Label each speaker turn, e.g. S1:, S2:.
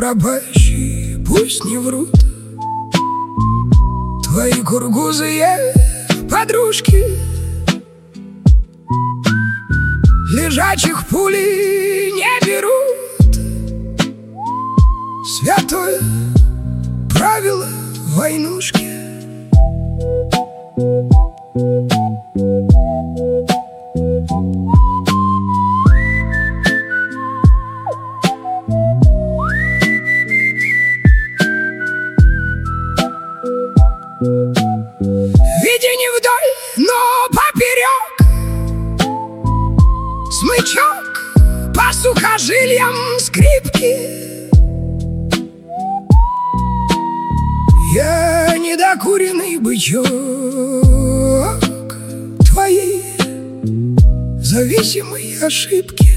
S1: пропащие пусть не врут. Твои кургузые подружки лежачих пули не берут. Святое правило войнушки. Веди не вдоль, но поперек, смычок по сухожилиям скрипки. Я недокуренный бычок, твои зависимые ошибки.